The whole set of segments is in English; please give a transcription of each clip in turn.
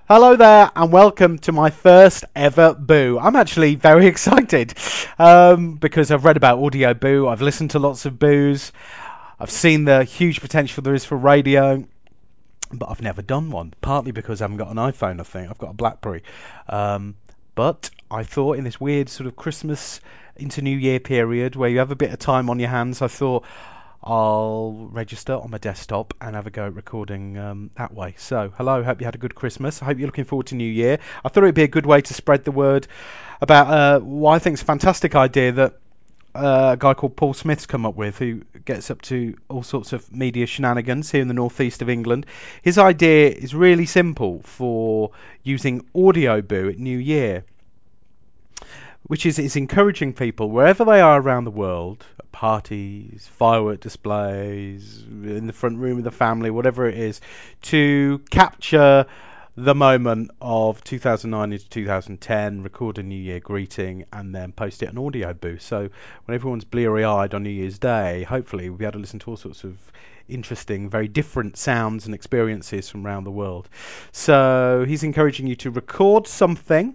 Hello there, and welcome to my first ever Boo. I'm actually very excited because I've read about Audio Boo, I've listened to lots of Boos, I've seen the huge potential there is for radio, but I've never done one, partly because I haven't got an iPhone, I think. I've got a BlackBerry. But I thought in this weird sort of Christmas into New Year period where you have a bit of time on your hands, I thought I'll register on my desktop and have a go at recording that way. So, hello, hope you had a good Christmas. I hope you're looking forward to New Year. I thought it'd be a good way to spread the word about what I think is a fantastic idea that a guy called Paul Smith's come up with, who gets up to all sorts of media shenanigans here in the northeast of England. His idea is really simple for using Audio Boo at New Year, which is encouraging people wherever they are around the world, at parties, firework displays, in the front room of the family, whatever it is, to capture the moment of 2009 into 2010, record a New Year greeting, and then post it on Audio Boo. So when everyone's bleary-eyed on New Year's Day, hopefully we'll be able to listen to all sorts of interesting, very different sounds and experiences from around the world. So he's encouraging you to record something,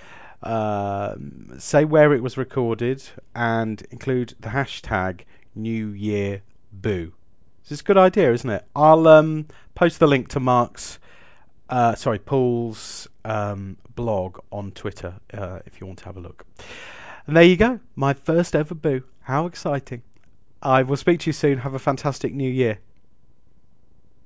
say where it was recorded, and include the hashtag New Year Boo. This is a good idea, isn't it? I'll post the link to Paul's blog on Twitter if you want to have a look. And there you go, my first ever Boo. How exciting. I will speak to you soon. Have a fantastic new year.